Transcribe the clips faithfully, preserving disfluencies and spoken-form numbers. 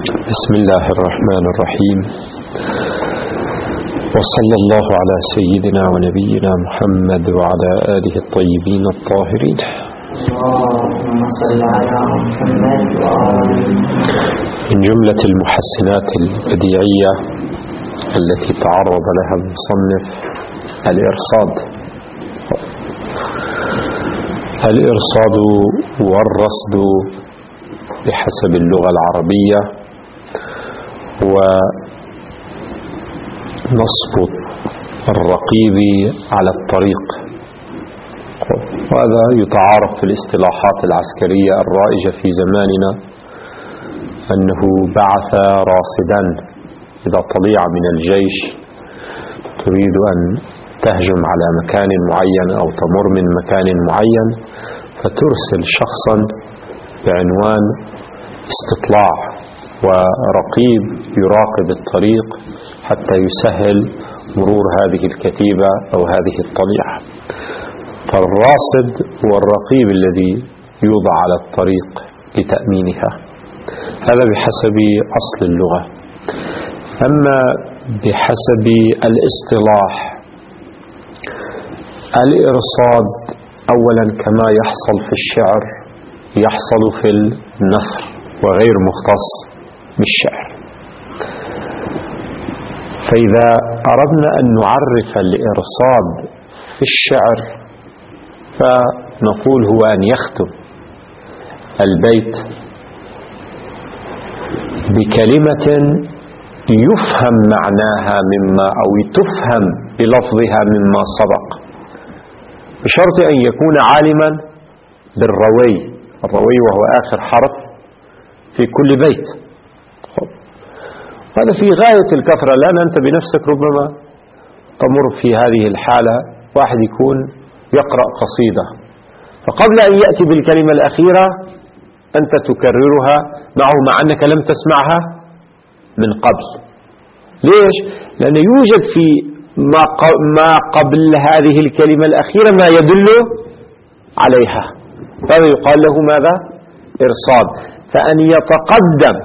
بسم الله الرحمن الرحيم، وصلى الله على سيدنا ونبينا محمد وعلى آله الطيبين الطاهرين. اللهم صل على محمد وآله. من جملة المحسنات البديعية التي تعرض لها المصنف الإرصاد. الإرصاد والرصد بحسب اللغة العربية ونصب الرقيب على الطريق، وهذا يتعارف في الاصطلاحات العسكرية الرائجة في زماننا، أنه بعث راصدا إذا طليع من الجيش تريد أن تهجم على مكان معين أو تمر من مكان معين، فترسل شخصا بعنوان استطلاع ورقيب يراقب الطريق حتى يسهل مرور هذه الكتيبة أو هذه الطليعة. فالراصد هو الرقيب الذي يوضع على الطريق لتأمينها، هذا بحسب أصل اللغة. أما بحسب الاصطلاح، الإرصاد أولا كما يحصل في الشعر يحصل في النثر وغير مختص بالشعر. فإذا أردنا أن نعرف الإرصاد في الشعر فنقول هو أن يختم البيت بكلمة يفهم معناها مما أو تفهم بلفظها مما سبق، بشرط أن يكون عالما بالروي، الروي وهو آخر حرف في كل بيت. هذا في غاية الكثرة. الآن أنت بنفسك ربما تمر في هذه الحالة، واحد يكون يقرأ قصيدة، فقبل أن يأتي بالكلمة الأخيرة أنت تكررها معه مع أنك لم تسمعها من قبل. ليش؟ لأن يوجد في ما قبل هذه الكلمة الأخيرة ما يدل عليها، فهذا يقال له ماذا؟ إرصاد. فأن يتقدم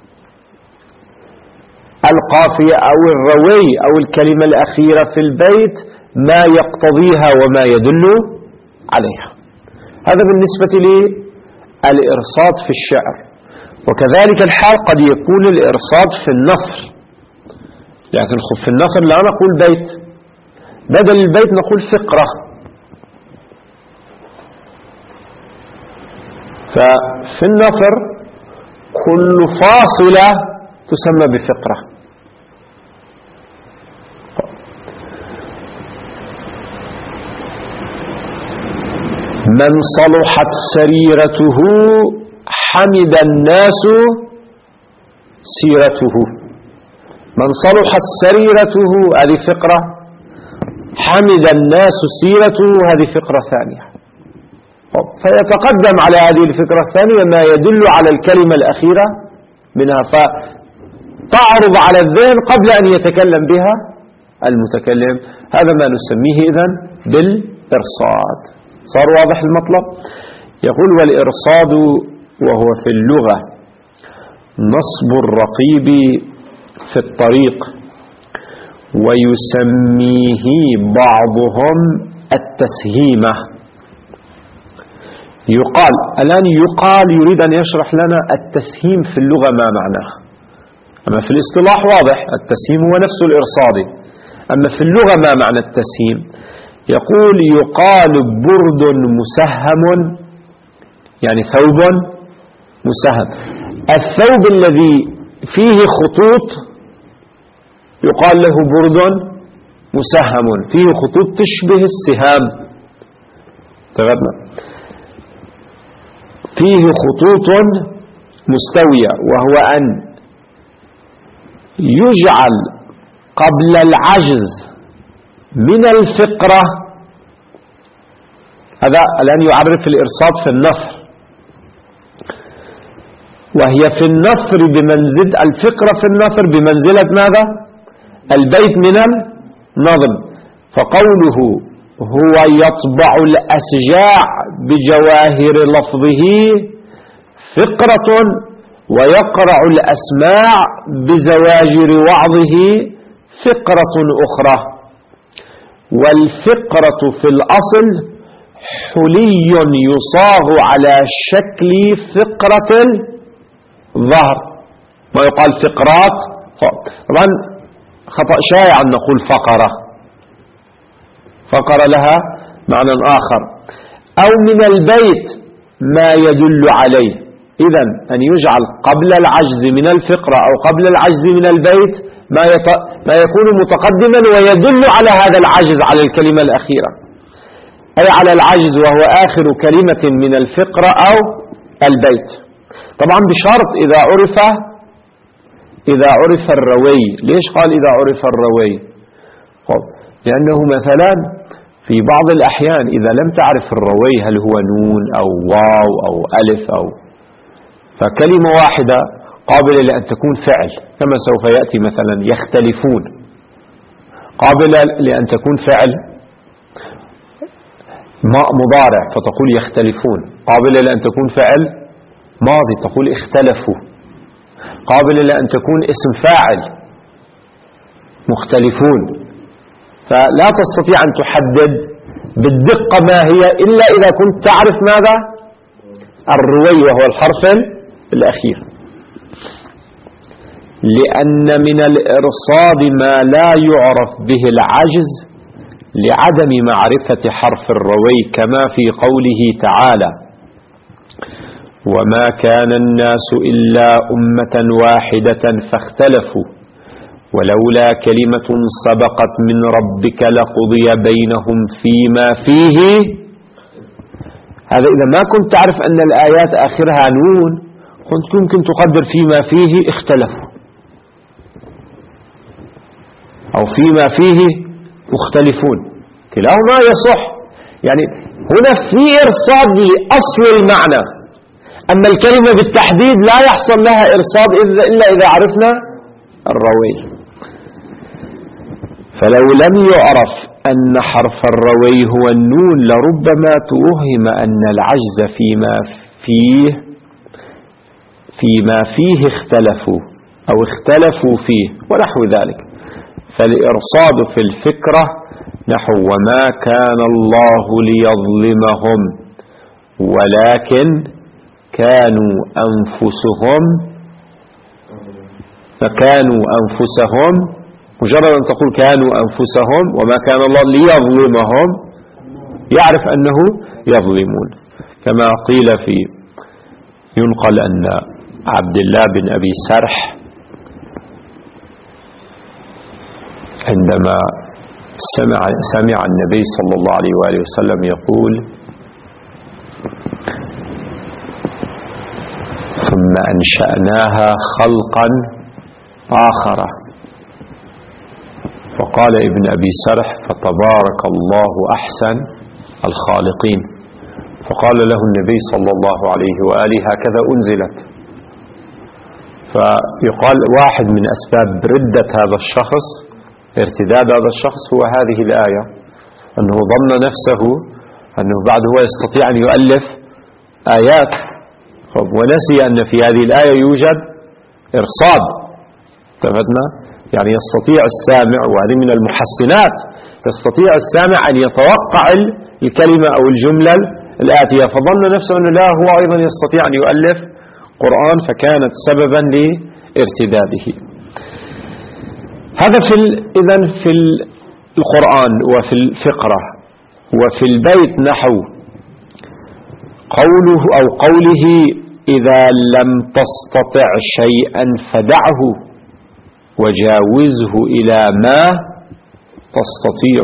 القافية أو الروي أو الكلمة الأخيرة في البيت ما يقتضيها وما يدل عليها. هذا بالنسبة للإرصاد في الشعر. وكذلك الحال قد يكون الإرصاد في النثر، لكن في النثر لا نقول بيت، بدل البيت نقول فقرة. ففي النثر كل فاصلة تسمى بفقرة. من صلحت سريرته حمد الناس سيرته. من صلحت سريرته هذه فقرة، حمد الناس سيرته هذه فقرة ثانية. فيتقدم على هذه الفكرة الثانية ما يدل على الكلمة الأخيرة منها، فتعرض على الذهن قبل أن يتكلم بها المتكلم. هذا ما نسميه إذن بالإرصاد. صار واضح المطلب؟ يقول: والإرصاد وهو في اللغة نصب الرقيب في الطريق، ويسميه بعضهم التسهيمة. يقال الآن يقال يريد أن يشرح لنا التسهيم في اللغة ما معناه. أما في الاصطلاح واضح، التسهيم هو نفس الإرصاد. أما في اللغة ما معنى التسهيم؟ يقول: يقال برد مسهم، يعني ثوب مسهم. الثوب الذي فيه خطوط يقال له برد مسهم، فيه خطوط تشبه السهام، تغنى فيه خطوط مستوية، وهو أن يجعل قبل العجز من الفقرة. هذا الآن يعرف الإرصاد في النثر، وهي في النثر بمنزلة الفقرة، في النثر بمنزلة ماذا؟ البيت من النظم. فقوله هو يطبع الأسجاع بجواهر لفظه فقرة ويقرع الأسماع بزواجر وعظه فقرة أخرى. والفقرة في الأصل حلي يصاغ على شكل فقرة الظهر، ما يقال فقرات. طبعا خطأ شائع أن نقول فقرة، فقرة لها معنى آخر. أو من البيت ما يدل عليه، إذن أن يجعل قبل العجز من الفقرة أو قبل العجز من البيت ما, يط... ما يكون متقدما ويدل على هذا العجز، على الكلمة الأخيرة، أي على العجز وهو آخر كلمة من الفقرة أو البيت. طبعا بشرط إذا عرف إذا عرف الروي. ليش قال إذا عرف الروي؟ لأنه مثلا في بعض الأحيان إذا لم تعرف الروي هل هو نون أو واو أو ألف أو فكلمة واحدة قابلة لأن تكون فعل، كما سوف يأتي مثلا يختلفون، قابلة لأن تكون فعل مضارع فتقول يختلفون، قابلة لأن تكون فعل ماضي تقول اختلفوا، قابلة لأن تكون اسم فاعل مختلفون. فلا تستطيع أن تحدد بالدقة ما هي إلا إذا كنت تعرف ماذا؟ الروي وهو الحرف الأخير. لأن من الإرصاد ما لا يعرف به العجز لعدم معرفة حرف الروي، كما في قوله تعالى: وما كان الناس إلا أمة واحدة فاختلفوا ولولا كلمة سبقت من ربك لقضي بينهم فيما فيه. هذا إذا ما كنت تعرف أن الآيات آخرها نون كنت ممكن تقدر فيما فيه اختلفوا أو فيما فيه مختلفون، كلاهما يصح. يعني هنا في إرصاد لأصل المعنى، أما الكلمة بالتحديد لا يحصل لها إرصاد إلا إذا عرفنا الروي. فلو لم يعرف أن حرف الروي هو النون لربما توهم أن العجز فيما فيه فيما فيه اختلفوا أو اختلفوا فيه ونحو ذلك. فالإرصاد في الفكرة نحو وما كان الله ليظلمهم ولكن كانوا أنفسهم فكانوا أنفسهم، مجرد أن تقول كانوا أنفسهم وما كان الله ليظلمهم يعرف أنه يظلمون. كما قيل في ينقل أن عبد الله بن أبي سرح عندما سمع, سمع النبي صلى الله عليه وآله وسلم يقول: ثم أنشأناها خلقا آخر، فقال ابن أبي سرح: فتبارك الله أحسن الخالقين. فقال له النبي صلى الله عليه وآله: هكذا أنزلت. فيقال واحد من أسباب ردة هذا الشخص، ارتداد هذا الشخص، هو هذه الآية، أنه ظن نفسه أنه بعد هو يستطيع أن يؤلف آيات، ونسي أن في هذه الآية يوجد إرصاد. تفدنا؟ يعني يستطيع السامع، وهذه من المحسنات، يستطيع السامع أن يتوقع الكلمة أو الجملة الآتية، فظن نفسه أنه لا، هو أيضا يستطيع أن يؤلف قرآن، فكانت سببا لارتداده. هذا في إذن في القرآن وفي الفقرة. وفي البيت نحو قوله أو قوله: إذا لم تستطع شيئا فدعه وجاوزه إلى ما تستطيع.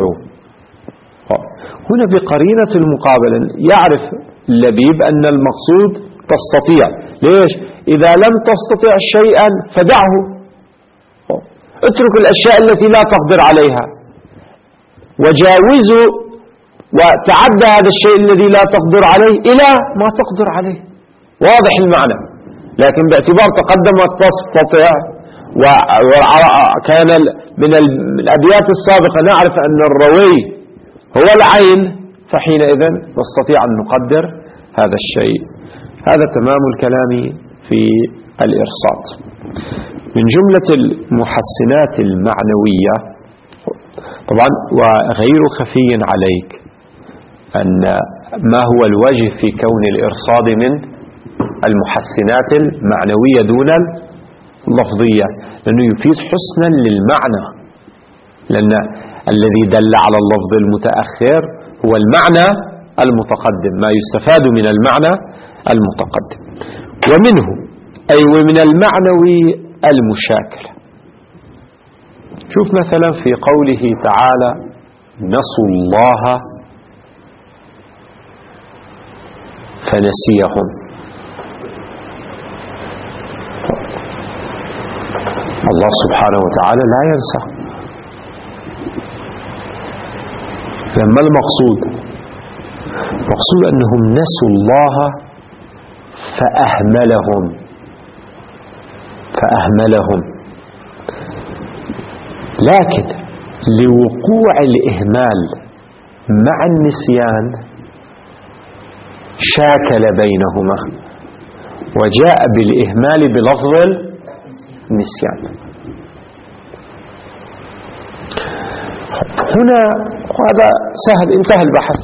هنا بقرينة المقابلة يعرف اللبيب أن المقصود تستطيع. ليش؟ إذا لم تستطع شيئا فدعه، اترك الأشياء التي لا تقدر عليها، وجاوزه وتعدى هذا الشيء الذي لا تقدر عليه إلى ما تقدر عليه. واضح المعنى، لكن باعتبار تقدم تستطيع وكان من الأبيات السابقة نعرف أن الروي هو العين، فحينئذ نستطيع أن نقدر هذا الشيء. هذا تمام الكلام في الإرصاد. من جملة المحسنات المعنوية طبعا وغير خفي عليك أن ما هو الواجب في كون الإرصاد من المحسنات المعنوية دون اللفظية، لأنه يفيد حسنا للمعنى، لأن الذي دل على اللفظ المتأخر هو المعنى المتقدم، ما يستفاد من المعنى المتقدم. ومنه أي ومن المعنوي المشاكلة. شوف مثلا في قوله تعالى نسوا الله فنسيهم. الله سبحانه وتعالى لا ينسى. لما المقصود مقصود أنهم نسوا الله فأهملهم فأهملهم لكن لوقوع الإهمال مع النسيان شاكل بينهما وجاء بالإهمال بلفظ النسيان. هنا هذا سهل، انتهى البحث.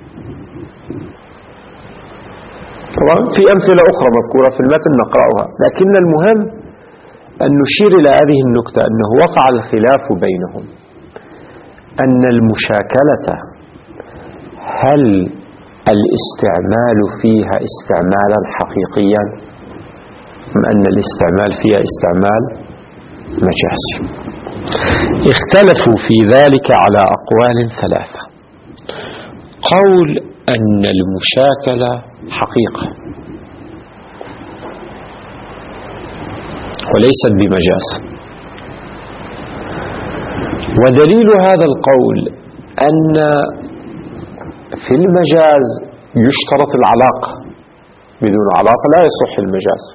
طبعا في أمثلة أخرى مذكورة في المتن نقرأها، لكن المهم أن نشير إلى هذه النكتة أنه وقع الخلاف بينهم أن المشاكلة هل الاستعمال فيها استعمالا حقيقيا أم أن الاستعمال فيها استعمال مجازي. اختلفوا في ذلك على أقوال ثلاثة. قول أن المشاكلة حقيقة وليست بمجاز، ودليل هذا القول أن في المجاز يشترط العلاقة، بدون علاقة لا يصح المجاز،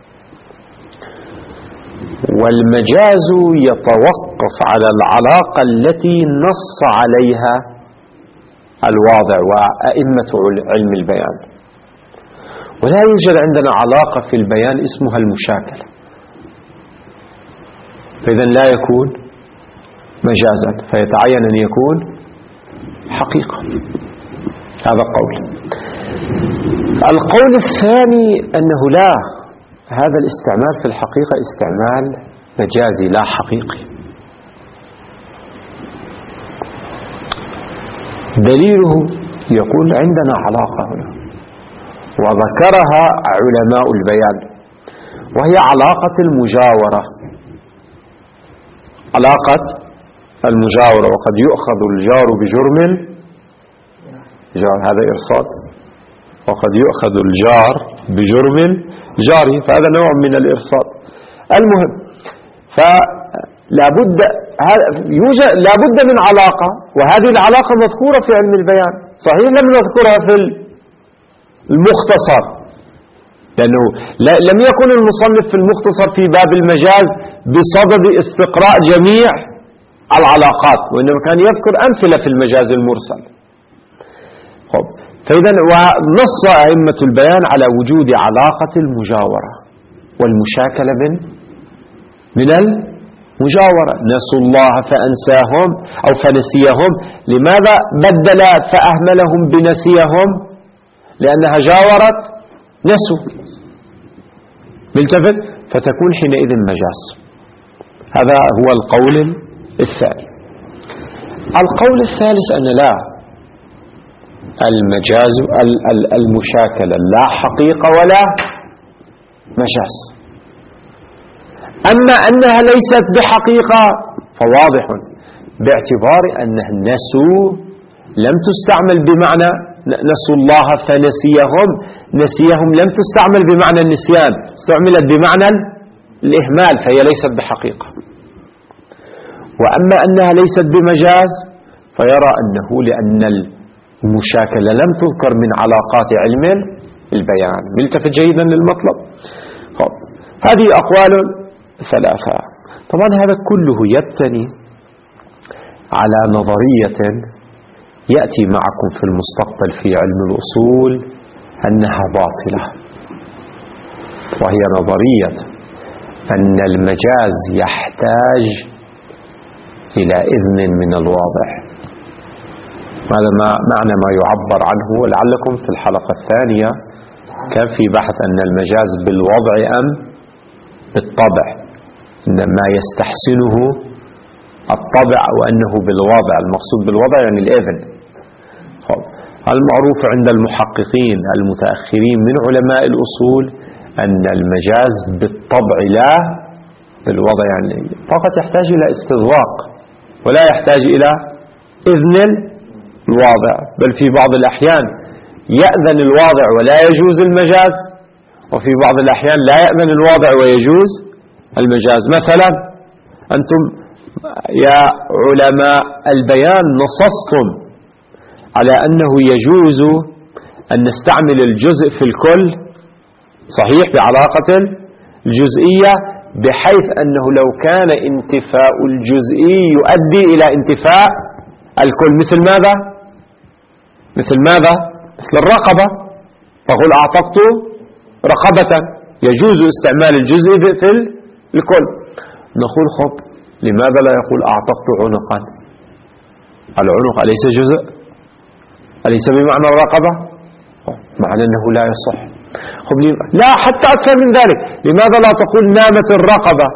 والمجاز يتوقف على العلاقة التي نص عليها الواضع وأئمة علم البيان، ولا يوجد عندنا علاقة في البيان اسمها المشاكلة، فإذا لا يكون مجازا، فيتعين أن يكون حقيقة. هذا قول. القول الثاني أنه لا، هذا الاستعمال في الحقيقة استعمال مجازي لا حقيقي. دليله يقول عندنا علاقة هنا وذكرها علماء البيان، وهي علاقة المجاورة. علاقة المجاورة، وقد يؤخذ الجار بجرم جار، هذا إرصاد، وقد يؤخذ الجار بجرم جاره، فهذا نوع من الإرصاد. المهم فلا بد يوجد لا بد من علاقة، وهذه العلاقة مذكورة في علم البيان، صحيح لم نذكرها في المختصر، لأنه لم يكن المصنف في المختصر في باب المجاز بصدد استقراء جميع العلاقات، وإنما كان يذكر أمثلة في المجاز المرسل. خب فإذا ونص أئمة البيان على وجود علاقة المجاورة والمشاكلة من من المجاورة. نسوا الله فأنساهم أو فنسيهم. لماذا بدل فأهملهم بنسيهم؟ لأنها جاورت نسوا، ملتفت، فتكون حينئذ مجاز. هذا هو القول الثاني. القول الثالث أن لا، المجاز المشاكلة لا حقيقة ولا مجاز. أما أنها ليست بحقيقة فواضح، باعتبار أنها نسوا لم تستعمل بمعنى نسوا الله فنسيهم، نسيهم لم تستعمل بمعنى النسيان، استعملت بمعنى الإهمال، فهي ليست بحقيقة. وأما أنها ليست بمجاز فيرى أنه لأن المشاكلة لم تذكر من علاقات علم البيان. ملتفت جيدا للمطلب. طب هذه أقوال ثلاثة. طبعا هذا كله يبتني على نظرية يأتي معكم في المستقبل في علم الأصول أنها باطلة، وهي نظرية أن المجاز يحتاج إلى إذن من الواضع. هذا ما معنى ما يعبر عنه، ولعلكم في الحلقة الثانية كان في بحث أن المجاز بالوضع أم بالطبع، إن ما يستحسنه الطبع أو أنه بالوضع. المقصود بالوضع يعني الإذن. المعروف عند المحققين المتأخرين من علماء الأصول أن المجاز بالطبع لا بالوضع، يعني فقط يحتاج إلى استغراق ولا يحتاج إلى إذن الواضع، بل في بعض الأحيان يأذن الواضع ولا يجوز المجاز، وفي بعض الأحيان لا يأذن الواضع ويجوز المجاز. مثلا أنتم يا علماء البيان نصصتم على أنه يجوز أن نستعمل الجزء في الكل، صحيح، بعلاقة الجزئية، بحيث أنه لو كان انتفاء الجزئي يؤدي إلى انتفاء الكل. مثل ماذا؟ مثل ماذا؟ مثل الرقبة، تقول أعتقت رقبة، يجوز استعمال الجزء في الكل. نقول خب، لماذا لا يقول أعتقت عنقا؟ العنق أليس جزء؟ أليس بمعنى الرقبة؟ معنى أنه لا يصح. خب لا، حتى أكثر من ذلك، لماذا لا تقول نامت الرقبة؟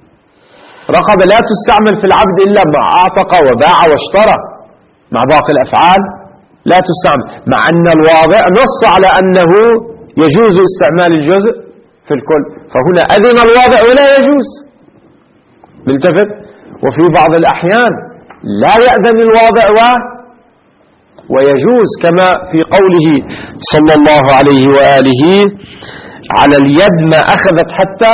رقبة لا تستعمل في العبد إلا مع أعتق وباع واشترى، مع باقي الأفعال لا تستعمل، مع أن الواضع نص على أنه يجوز استعمال الجزء في الكل، فهنا أذن الواضع ولا يجوز. ملتفت. وفي بعض الأحيان لا يأذن الواضع و ويجوز، كما في قوله صلى الله عليه وآله على اليد ما أخذت حتى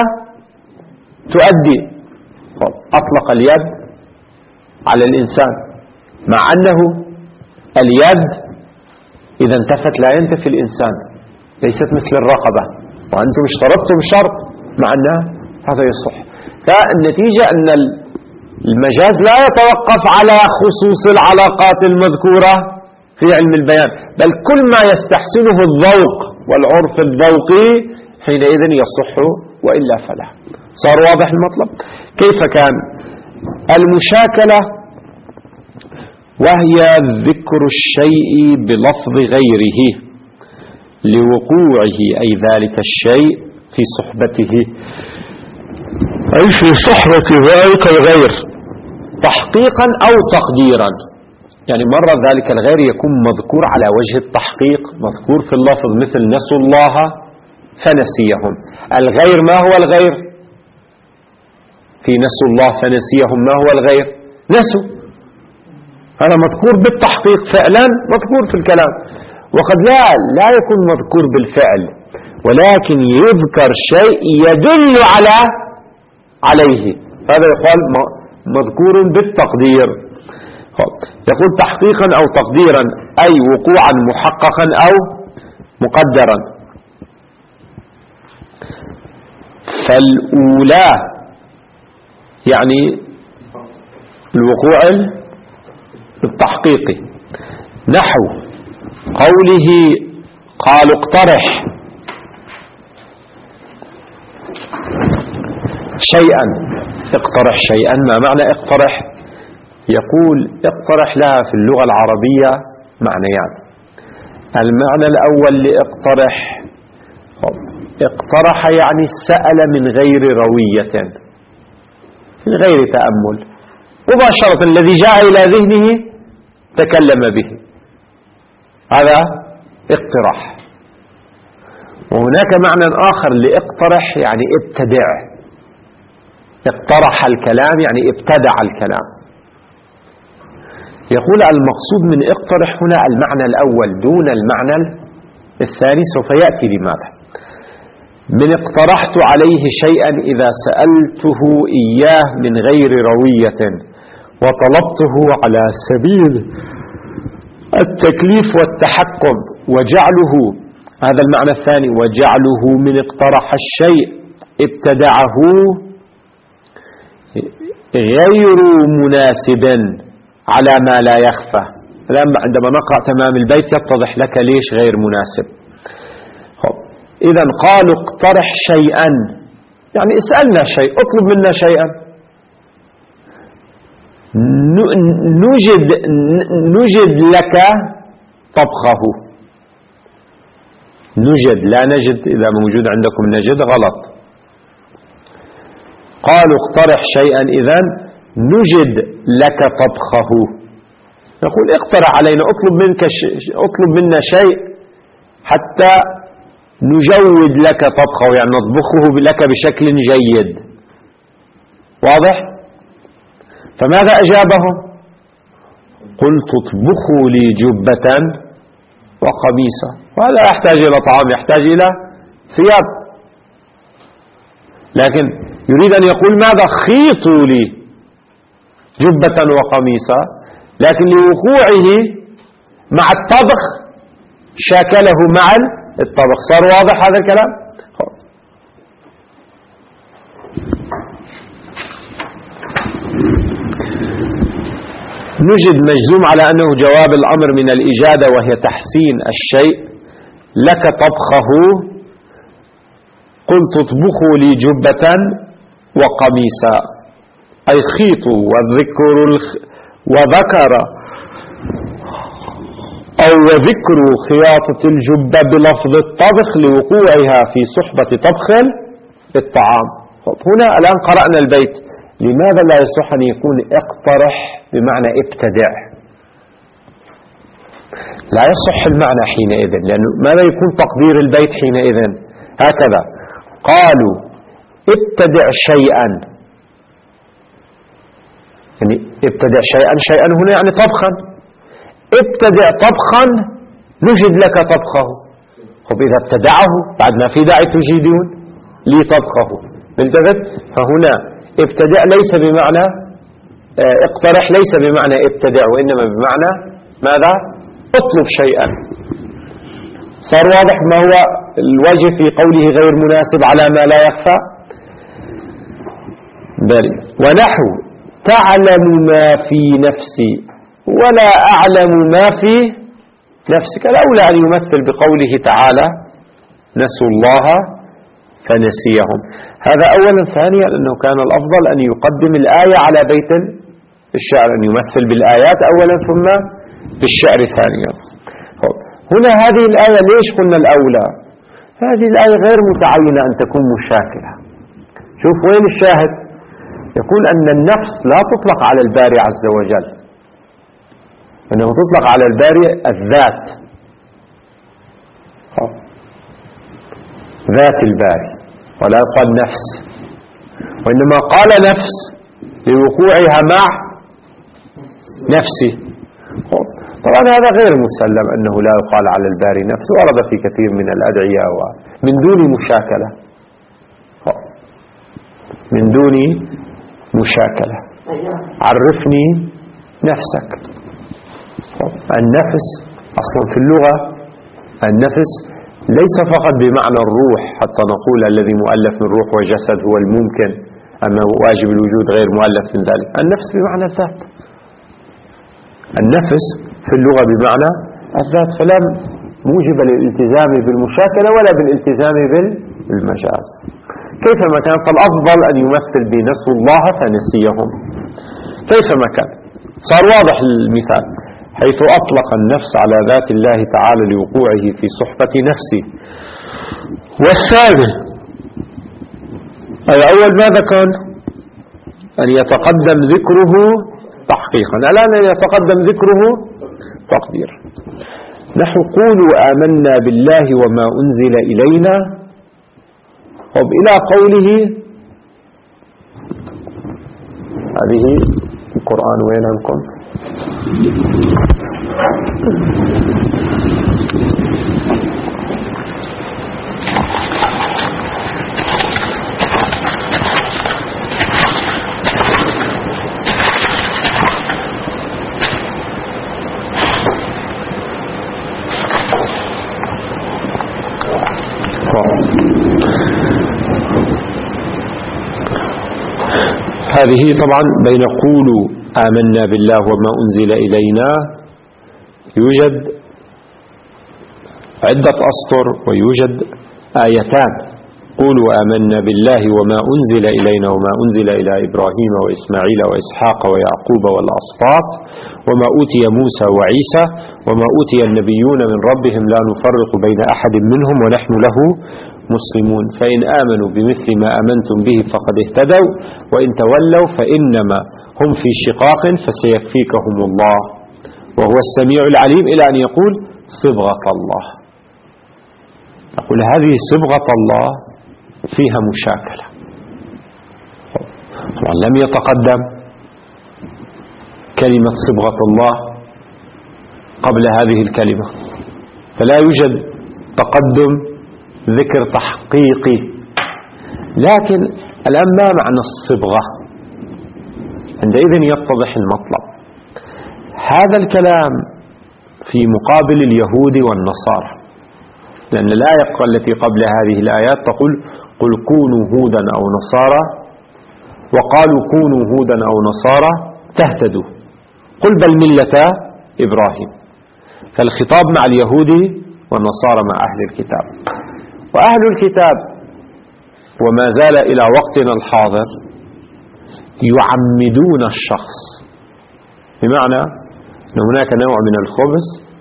تؤدي. أطلق اليد على الإنسان، مع أنه اليد إذا انتفت لا ينتفي الإنسان، ليست مثل الرقبة، وأنتم اشترطتم شرط مع أنها هذا يصح. فالنتيجة أن المجاز لا يتوقف على خصوص العلاقات المذكورة في علم البيان، بل كل ما يستحسنه الذوق والعرف الذوقي حينئذ يصح، وإلا فلا. صار واضح المطلب؟ كيف كان المشاكلة؟ وهي ذكر الشيء بلفظ غيره لوقوعه، أي ذلك الشيء في صحبته، أي في صحبة ذلك الغير، تحقيقا أو تقديرا. يعني مرة ذلك الغير يكون مذكور على وجه التحقيق، مذكور في اللفظ، مثل نسوا الله فنسيهم. الغير ما هو الغير؟ في نسوا الله فنسيهم ما هو الغير؟ نسوا، هذا مذكور بالتحقيق فعلا، مذكور في الكلام. وقد لا لا يكون مذكور بالفعل، ولكن يذكر شيء يدل على عليه، هذا يقال مذكور بالتقدير. يقول تحقيقا أو تقديرا، أي وقوعا محققا أو مقدرا. فالأولى يعني الوقوع التحقيقي، نحو قوله قالوا اقترح شيئا. اقترح شيئا، ما معنى اقترح؟ يقول اقترح لها في اللغة العربية معنيان. المعنى الأول لاقترح، اقترح يعني سأل من غير روية، من غير تأمل، مباشرة الذي جاء إلى ذهنه تكلم به، هذا اقتراح. وهناك معنى آخر لاقترح يعني ابتدع، اقترح الكلام يعني ابتدع الكلام. يقول المقصود من اقترح هنا المعنى الأول دون المعنى الثاني، سوف يأتي بماذا. من اقترحت عليه شيئا إذا سألته إياه من غير روية وطلبته على سبيل التكليف والتحكم وجعله، هذا المعنى الثاني، وجعله من اقترح الشيء ابتدعه غير مناسب على ما لا يخفى. الآن عندما نقرأ تمام البيت يتضح لك ليش غير مناسب. إذا قالوا اقترح شيئا، يعني اسألنا شيء، اطلب منا شيئا. نجد, نجد لك طبخه. نجد، لا نجد، إذا موجود عندكم نجد غلط. قالوا اقترح شيئا، إذن نجد لك طبخه. نقول اقترح علينا، اطلب منك شيء، اطلب منا شيء حتى نجود لك طبخه، يعني نطبخه لك بشكل جيد. واضح؟ فماذا أجابهم؟ قلت اطبخوا لي جبة وقميصا. وهذا يحتاج إلى طعام، يحتاج إلى ثياب، لكن يريد أن يقول ماذا؟ خيطوا لي جبة وقميصا، لكن لوقوعه مع الطبخ شاكله مع الطبخ. صار واضح هذا الكلام؟ نجد مجزوم على أنه جواب الأمر من الإجادة، وهي تحسين الشيء. لك طبخه، قلت اطبخوا لي جبة وقميصا، أي خيطوا. والذكر الخ... وذكر أو وذكر خياطة الجبة بلفظ الطبخ لوقوعها في صحبة طبخ الطعام. هنا الآن قرأنا البيت، لماذا لا يصح أن يكون اقترح بمعنى ابتدع؟ لا يصح المعنى حينئذ، لأنه ماذا يكون تقدير البيت حينئذ؟ هكذا قالوا ابتدع شيئا، يعني ابتدع شيئا، شيئا هنا يعني طبخا. ابتدع طبخا نجد لك طبخه. خب إذا ابتدعه بعد ما في داعي تجيدون لي طبخه. بالتفت، فهنا ابتدع ليس بمعنى اه اقترح، ليس بمعنى ابتدع، وإنما بمعنى ماذا؟ اطلب شيئا. صار واضح ما هو الوجه في قوله غير مناسب على ما لا يخفى؟ بل ونحو تعلم ما في نفسي ولا أعلم ما في نفسك، الأولى أن يمثل بقوله تعالى نسوا الله فنسيهم. هذا أولا. ثانيا أنه كان الأفضل أن يقدم الآية على بيت الشعر، أن يمثل بالآيات أولا ثم بالشعر ثانيا. هنا هذه الآية ليش قلنا الأولى؟ هذه الآية غير متعينة أن تكون مشاكلة. شوف وين الشاهد؟ يقول أن النفس لا تطلق على الباري عز وجل، إنما تطلق على الباري الذات، ذات الباري، ولا يقال نفس، وإنما قال نفس لوقوعها مع نفسه. طبعا هذا غير مسلم أنه لا يقال على الباري نفس، ورد في كثير من الأدعية من دون مشاكلة، من دون مشاكلة. عرفني نفسك. النفس أصلا في اللغة النفس ليس فقط بمعنى الروح، حتى نقول الذي مؤلف من روح وجسد هو الممكن، أما واجب الوجود غير مؤلف من ذلك. النفس بمعنى الذات، النفس في اللغة بمعنى الذات، فلا موجب للالتزام بالمشاكلة ولا بالالتزام بالمجاز. كيفما كان فالأفضل أن يمثل بنسوا الله فنسيهم. كيفما كان صار واضح المثال، حيث أطلق النفس على ذات الله تعالى لوقوعه في صحبة نفسه. والثاني الأول ماذا كان؟ أن يتقدم ذكره تحقيقا، الآن أن يتقدم ذكره تقدير. نحن قولوا آمنا بالله وما أنزل إلينا، طب إلى قوله هذه القرآن وين عندكم؟ هذه طبعا بين قولوا آمنا بالله وما أنزل إلينا يوجد عدة أسطر، ويوجد آيتان: قولوا آمنا بالله وما أنزل إلينا وما أنزل إلى إبراهيم وإسماعيل وإسحاق ويعقوب والأسباط وما أوتي موسى وعيسى وما أوتي النبيون من ربهم لا نفرق بين أحد منهم ونحن له مسلمون، فإن آمنوا بمثل ما آمنتم به فقد اهتدوا وإن تولوا فإنما هم في شقاق فسيكفيكهم الله وهو السميع العليم، إلى أن يقول صبغة الله. أقول هذه صبغة الله فيها مشاكلة، لم يتقدم كلمة صبغة الله قبل هذه الكلمة، فلا يوجد تقدم ذكر تحقيقي. لكن الآن ما معنى الصبغة؟ عندئذ يتضح المطلب. هذا الكلام في مقابل اليهود والنصارى، لأن الآية التي قبل هذه الآيات تقول قل كونوا هودا أو نصارى، وقالوا كونوا هودا أو نصارى تهتدوا، قل بل ملة إبراهيم. فالخطاب مع اليهود والنصارى مع أهل الكتاب، وأهل الكتاب وما زال إلى وقتنا الحاضر يعمدون الشخص، بمعنى أن هناك نوع من الخبز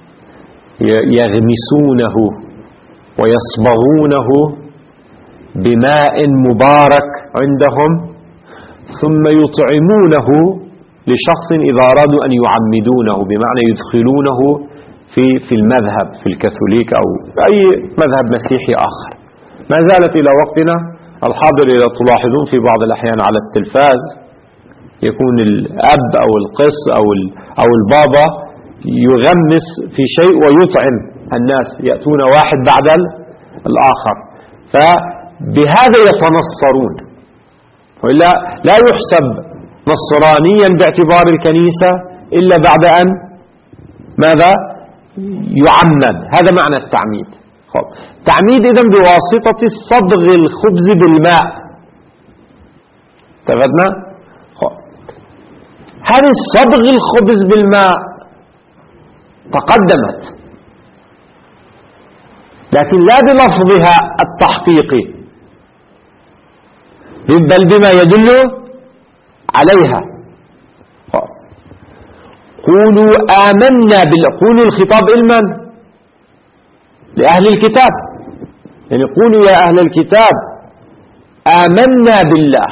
يغمسونه ويصبغونه بماء مبارك عندهم ثم يطعمونه لشخص إذا أرادوا أن يعمدونه، بمعنى يدخلونه في في المذهب في الكاثوليك أو أي مذهب مسيحي آخر. ما زالت إلى وقتنا الحاضر إذا تلاحظون في بعض الأحيان على التلفاز يكون الأب أو القس أو أو البابا يغمس في شيء ويطعم الناس، يأتون واحد بعد الآخر، فبهذا يتنصرون، وإلا لا يحسب نصرانيا باعتبار الكنيسة إلا بعد أن ماذا؟ يعمد. هذا معنى التعميد. تعميد إذن بواسطة صبغ الخبز بالماء. اتفقنا؟ هذه صبغ الخبز بالماء تقدمت، لكن لا بلفظها التحقيقي بل بما يدل عليها. قولوا آمنا بالله، قولوا الخطاب لمن؟ لأهل الكتاب، يعني قولوا يا أهل الكتاب آمنا بالله.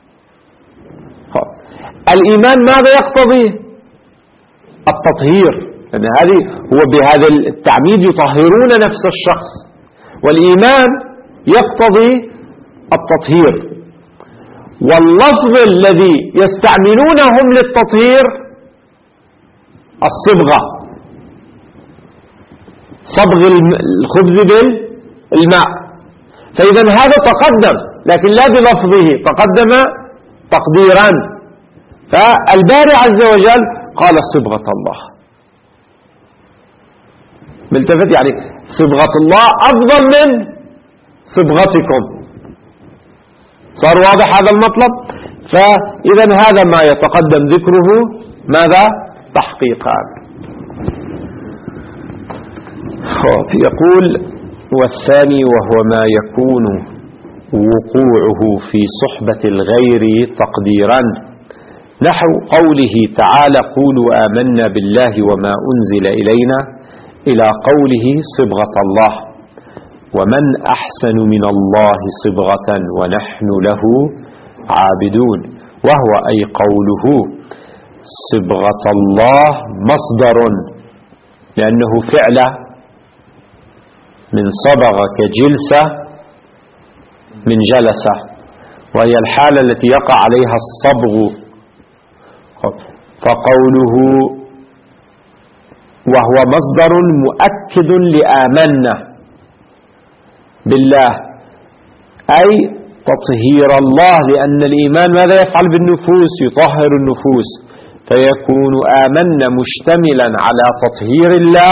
الإيمان ماذا يقتضي؟ التطهير، لأن يعني هذه هو بهذا التعميد يطهرون نفس الشخص، والإيمان يقتضي التطهير. واللفظ الذي يستعملونهم للتطهير الصبغة، صبغ الخبز بالماء. فإذا هذا تقدم لكن لا بلفظه، تقدم تقديرا. فالباري عز وجل قال صبغة الله، ملتفت، يعني صبغة الله أفضل من صبغتكم. صار واضح هذا المطلب؟ فإذا هذا ما يتقدم ذكره ماذا؟ تحقيقان. يقول والثاني وهو ما يكون وقوعه في صحبة الغير تقديرا، نحو قوله تعالى قولوا آمنا بالله وما أنزل إلينا إلى قوله صبغة الله، ومن أحسن من الله صبغة ونحن له عابدون، وهو أي قوله صبغة الله مصدر، لأنه فعل من صبغ كجلسة من جلسة، وهي الحالة التي يقع عليها الصبغ. فقوله وهو مصدر مؤكد لآمنا بالله، أي تطهير الله، لأن الإيمان ماذا يفعل بالنفوس؟ يطهر النفوس، فيكون آمنا مشتملا على تطهير الله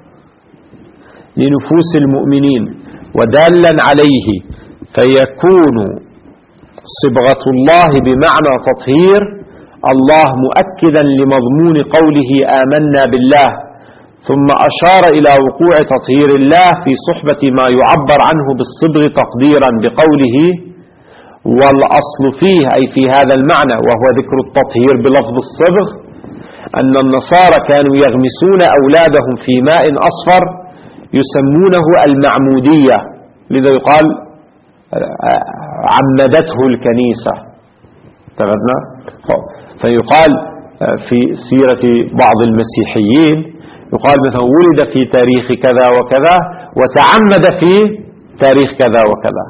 لنفوس المؤمنين ودالا عليه، فيكون صبغة الله بمعنى تطهير الله مؤكدا لمضمون قوله آمنا بالله، ثم أشار إلى وقوع تطهير الله في صحبة ما يعبر عنه بالصبغ تقديرا بقوله والأصل فيه، أي في هذا المعنى وهو ذكر التطهير بلفظ الصبغ، أن النصارى كانوا يغمسون أولادهم في ماء أصفر يسمونه المعمودية، لذا يقال عمدته الكنيسة. تفهمنا؟ فيقال في سيرة بعض المسيحيين يقال مثلا ولد في تاريخ كذا وكذا وتعمد في تاريخ كذا وكذا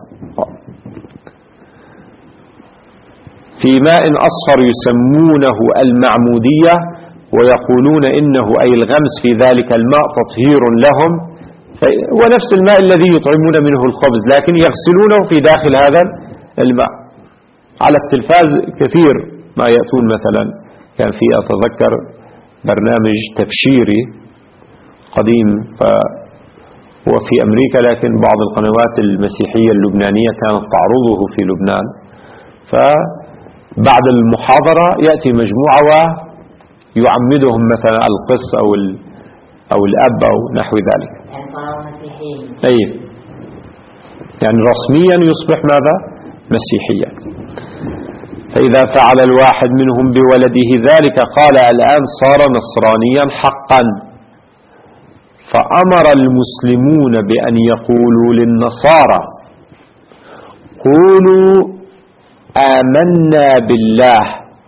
في ماء أصفر يسمونه المعمودية، ويقولون إنه أي الغمس في ذلك الماء تطهير لهم، ونفس الماء الذي يطعمون منه الخبز لكن يغسلونه في داخل هذا الماء. على التلفاز كثير ما يأتون، مثلا كان في أتذكر برنامج تبشيري قديم هو في أمريكا، لكن بعض القنوات المسيحية اللبنانية كانت تعرضه في لبنان، فبعد المحاضرة يأتي مجموعة ويعمدهم مثلا القس أو أو الأب أو نحو ذلك. أي يعني رسميا يصبح ماذا؟ مسيحيا. فإذا فعل الواحد منهم بولده ذلك قال الآن صار نصرانيا حقا، فأمر المسلمون بأن يقولوا للنصارى قولوا آمنا بالله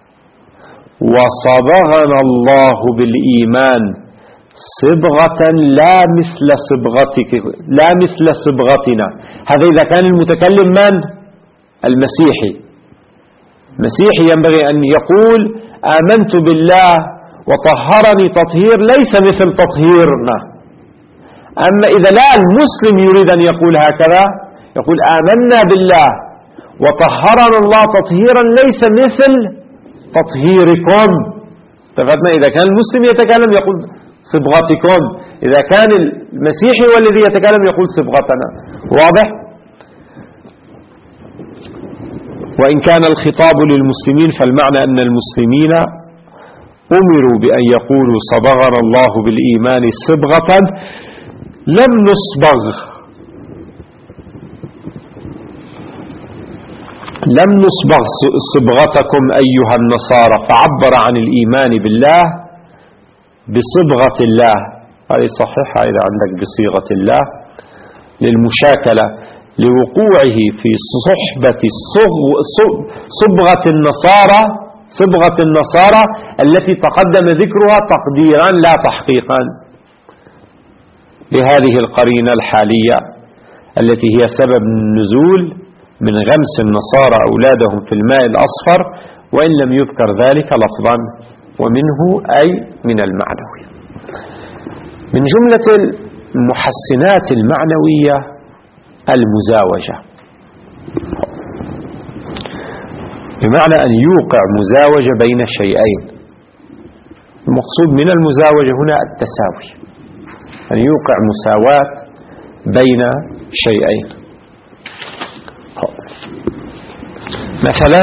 وصبغنا الله بالإيمان صبغة لا مثل صبغتك لا مثل صبغتنا. هذا إذا كان المتكلم من؟ المسيحي. مسيحي ينبغي أن يقول آمنت بالله وطهرني تطهير ليس مثل تطهيرنا. أما إذا لا المسلم يريد أن يقول هكذا يقول آمنا بالله وطهرنا الله تطهيرا ليس مثل تطهيركم. تفهمنا؟ إذا كان المسلم يتكلم يقول صبغتكم، إذا كان المسيحي والذي يتكلم يقول صبغتنا. واضح؟ وإن كان الخطاب للمسلمين فالمعنى أن المسلمين أمروا بأن يقولوا صبغنا الله بالإيمان صبغة لم نصبغ لم نصبغ صبغتكم أيها النصارى، فعبر عن الإيمان بالله بصبغة الله. هذه صحيحة إذا عندك بصيغة الله للمشاكلة لوقوعه في صحبة صبغة النصارى صبغة النصارى التي تقدم ذكرها تقديرا لا تحقيقا لهذه القرينة الحالية التي هي سبب النزول من غمس النصارى أولادهم في الماء الأصفر، وإن لم يذكر ذلك لفظا، ومنه أي من المعنوي. من جملة المحسنات المعنوية المزاوجة، بمعنى أن يوقع مزاوجة بين شيئين. المقصود من المزاوجة هنا التساوي، أن يوقع مساواة بين شيئين. مثلا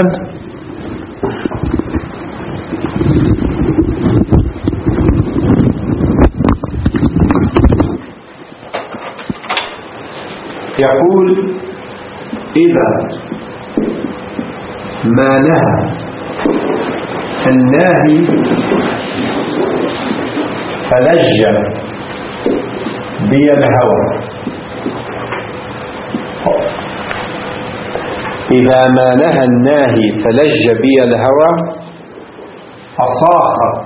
يقول إذا ما نهى الناهي فلج بي الهوى، إذا ما نهى الناهي فلج بي الهوى أصاخت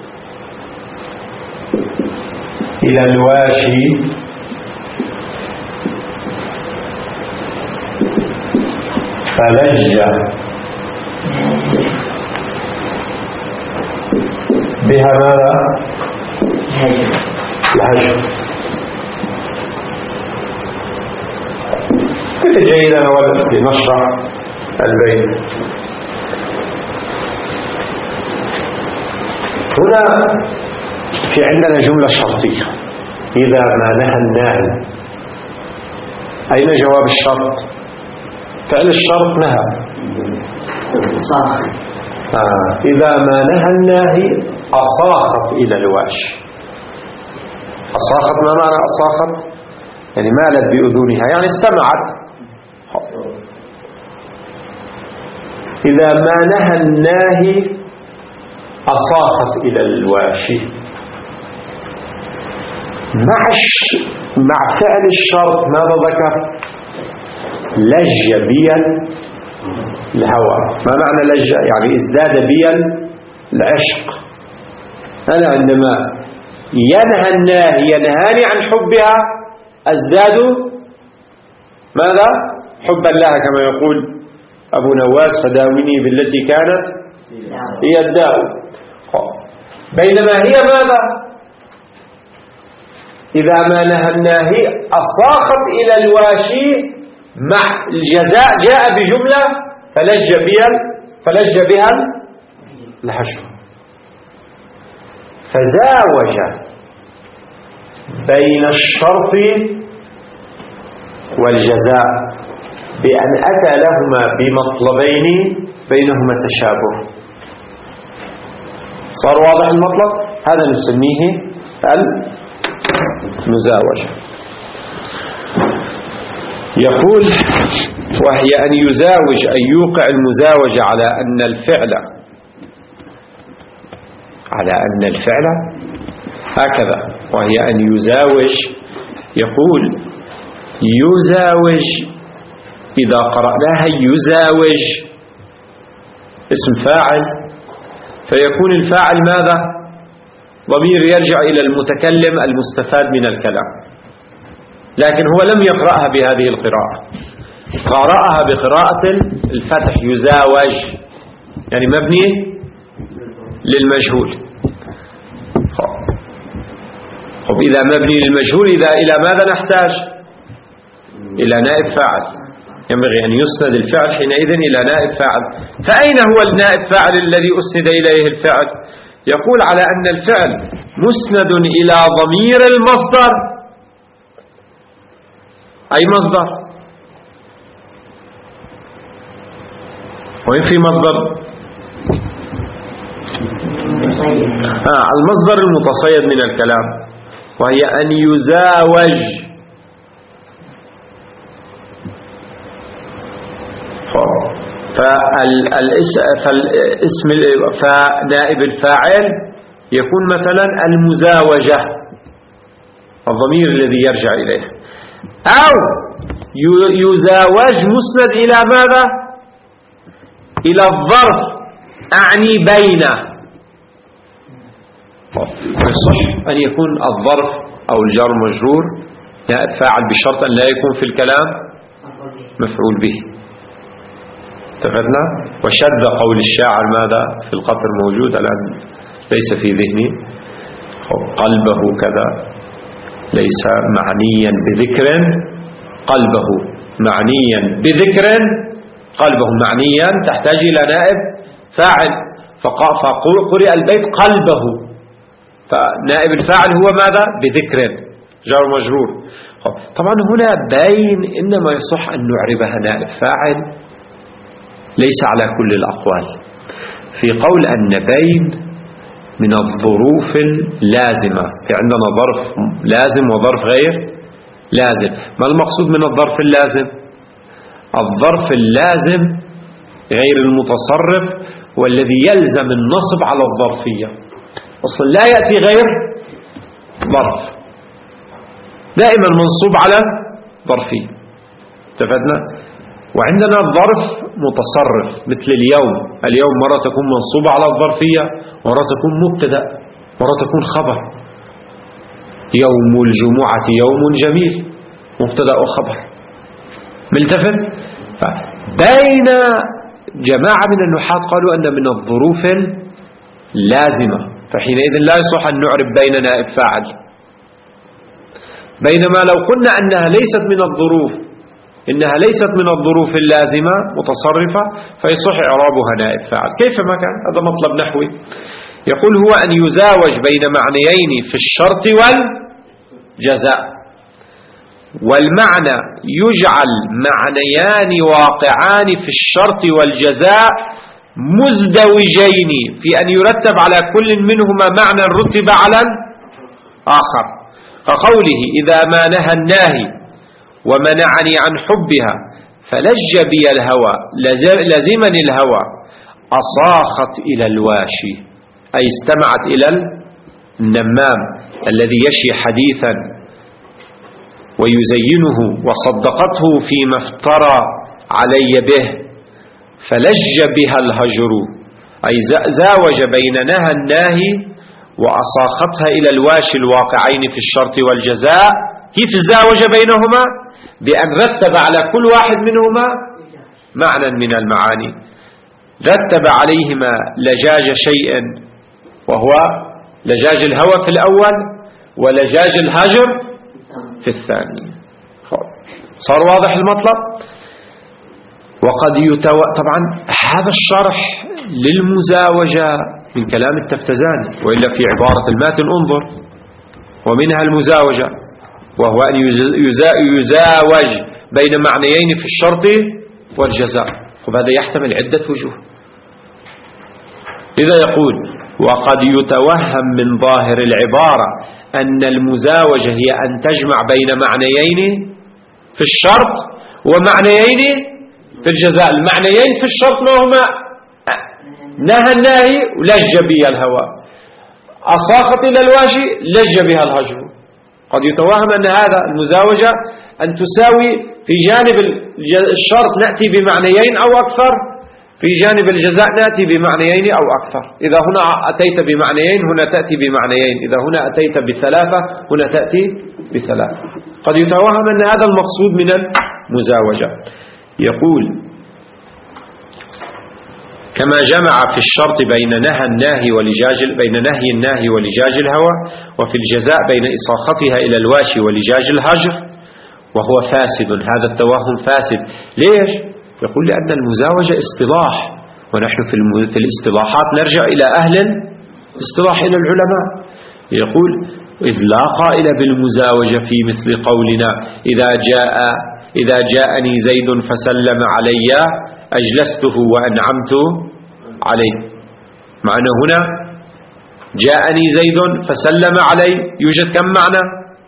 إلى الواشي فلج بها ماذا؟ الهجر. جيدا لنشرح البيت. هنا في عندنا جملة شرطية، إذا ما نهى الناهي. أين جواب الشرط؟ فعل الشرط نهى صح. آه. إذا ما نهى الناهي أصاخت إلى الواشي. أصاخت ما معنى أصاخت؟ يعني مالت بأذنها، يعني استمعت. إذا ما نهى الناهي أصاخت إلى الواشي. مع مع فعل الشرط ماذا ذكر؟ لج بي الهوى. ما معنى لج؟ يعني ازداد بي العشق. أنا عندما ينهى الناهي ينهاني عن حبها أزداد ماذا؟ حبا لها، كما يقول أبو نواس فداوني بالتي كانت هي الداء. بينما هي ماذا؟ إذا ما نهى الناهي أصاخت إلى الواشي مع الجزاء جاء بجملة فلج بها فلج بها الحشو. فزاوج بين الشرط والجزاء بأن أتى لهما بمطلبين بينهما تشابه. صار واضح المطلب؟ هذا نسميه المزاوجة. يقول وهي أن يزاوج أن يوقع المزاوجة على أن الفعل على أن الفعل هكذا، وهي أن يزاوج. يقول يزاوج إذا قرأناها يزاوج اسم فاعل، فيكون الفاعل ماذا؟ ضمير يرجع إلى المتكلم المستفاد من الكلام، لكن هو لم يقرأها بهذه القراءة، قرأها بقراءة الفتح يزاوج، يعني مبني للمجهول. طب إذا مبني للمجهول إذا إلى ماذا نحتاج؟ إلى نائب فاعل. ينبغي أن يسند الفعل حينئذ إلى نائب فاعل. فأين هو النائب فاعل الذي أسند إليه الفعل؟ يقول على أن الفعل مسند إلى ضمير المصدر. أي مصدر؟ وين في مصدر؟ آه المصدر المتصيد من الكلام، وهي أن يزاوج. فالاسم فنائب الفاعل يكون مثلا المزاوجة، الضمير الذي يرجع إليه، أو يزاوج مسند إلى ماذا؟ إلى الظرف، أعني بين. يصح أن يكون الظرف أو الجار مجرور نائب فاعل بشرط أن لا يكون في الكلام مفعول به. اتفقنا؟ وشذ قول الشاعر ماذا في القطر موجود الآن ليس في ذهني، قلبه كذا ليس معنيا بذكر، قلبه معنيا بذكر، قلبه معنيا تحتاج إلى نائب فاعل، فقرئ البيت قلبه، فنائب الفاعل هو ماذا؟ بذكر جار مجرور. طبعا هنا بين إنما يصح أن نعربها نائب فاعل ليس على كل الأقوال، في قول أن بين من الظروف اللازمة. في عندنا ظرف لازم وظرف غير لازم. ما المقصود من الظرف اللازم؟ الظرف اللازم غير المتصرف والذي يلزم النصب على الظرفية، أصلا لا يأتي غير ظرف، دائما منصوب على ظرفية. اتفقنا؟ وعندنا الظرف متصرف مثل اليوم. اليوم مرة تكون منصوبة على الظرفية، مرة تكون مبتدأ، مرة تكون خبر. يوم الجمعة يوم جميل، مبتدأ وخبر. ملتفت؟ بين جماعة من النحاة قالوا أن من الظروف اللازمة، فحينئذ لا يصح أن نعرب بين نائب فاعل. بينما لو قلنا أنها ليست من الظروف، إنها ليست من الظروف اللازمة متصرفة، فيصح إعرابها نائب فاعل كيفما كان. هذا مطلب نحوي. يقول هو أن يزاوج بين معنيين في الشرط والجزاء، والمعنى يجعل معنيان واقعان في الشرط والجزاء مزدوجين في أن يرتب على كل منهما معنى رتب على الآخر. كقوله إذا ما نهى الناهي ومنعني عن حبها فلج بي الهوى، لزمني الهوى، أصاخت إلى الواشي، أي استمعت إلى النمام الذي يشي حديثا ويزينه وصدقته فيما افترى علي به، فلج بها الهجر، أي زاوج بين نهى الناهي وأصاختها إلى الواشي الواقعين في الشرط والجزاء. كيف زاوج بينهما؟ بأن رتب على كل واحد منهما معنى من المعاني، رتب عليهما لجاج شيء وهو لجاج الهوى في الأول ولجاج الهجر في الثاني. صار واضح المطلب؟ وقد يتو... طبعا هذا الشرح للمزاوجة من كلام التفتزاني، وإلا في عبارة الماتن انظر، ومنها المزاوجة وهو أن يزاوج بين معنيين في الشرط والجزاء، وهذا يحتمل عدة وجوه. إذا يقول وقد يتوهم من ظاهر العبارة أن المزاوجة هي أن تجمع بين معنيين في الشرط ومعنيين في الجزاء. المعنيين في الشرط ما هما؟ نهى الناهي ولج بي الهوى، أصاخت إلى الواشي لج بها الهجر. قد يتوهم أن هذا المزاوجة أن تساوي في جانب الشرط نأتي بمعنيين أو أكثر، في جانب الجزاء نأتي بمعنيين أو أكثر. إذا هنا أتيت بمعنيين هنا تأتي بمعنيين، إذا هنا أتيت بثلاثة هنا تأتي بثلاثة. قد يتوهم أن هذا المقصود من المزاوجة. يقول كما جمع في الشرط بين نهى الناهي ولجاج بين نهي الناهي ولجاج الهوى، وفي الجزاء بين إصاختها إلى الواشي ولجاج الهجر، وهو فاسد. هذا التوهم فاسد. ليش؟ يقول لأن المزاوجة اصطلاح، ونحن في, في الاصطلاحات نرجع إلى أهل الاصطلاح، إلى العلماء. يقول إذ لا قائل بالمزاوجة في مثل قولنا إذا جاء إذا جاءني زيد فسلم علي أجلسته وأنعمت عليه. معنى هنا جاءني زيد فسلم علي يوجد كم معنى؟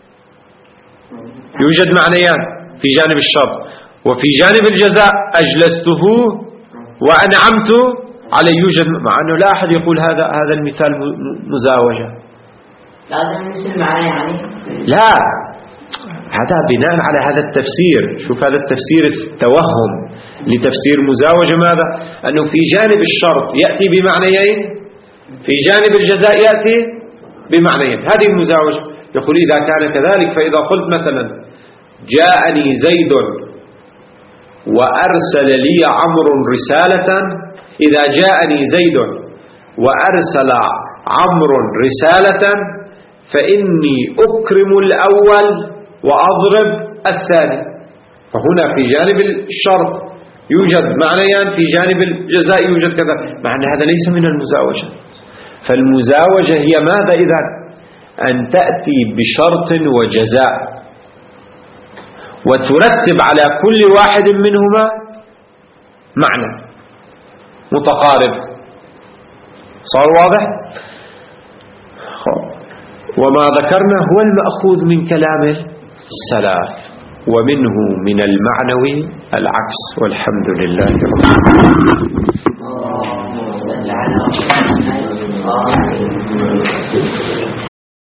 يوجد معنيان في جانب الشرط، وفي جانب الجزاء أجلسته وأنعمت عليه يوجد. مع أنه لا أحد يقول هذا هذا المثال مزاوجة، لازم مثل معنى يعني لا، هذا بناء على هذا التفسير. شوف هذا التفسير التوهم لتفسير مزاوجة ماذا؟ أنه في جانب الشرط يأتي بمعنيين، في جانب الجزاء يأتي بمعنيين. هذه المزاوجة. يقول إذا كان كذلك فإذا قلت مثلا جاءني زيد وأرسل لي عمرو رسالة، إذا جاءني زيد وأرسل عمرو رسالة فإني أكرم الأول وأضرب الثاني. فهنا في جانب الشرط يوجد معنيان، في جانب الجزاء يوجد كذا. مع أن هذا ليس من المزاوجة. فالمزاوجة هي ماذا إذن؟ أن تأتي بشرط وجزاء وترتب على كل واحد منهما معنى متقارب. صار واضح؟ وما ذكرنا هو المأخوذ من كلام السلف، ومنه من المعنوي العكس. والحمد لله رب العالمين.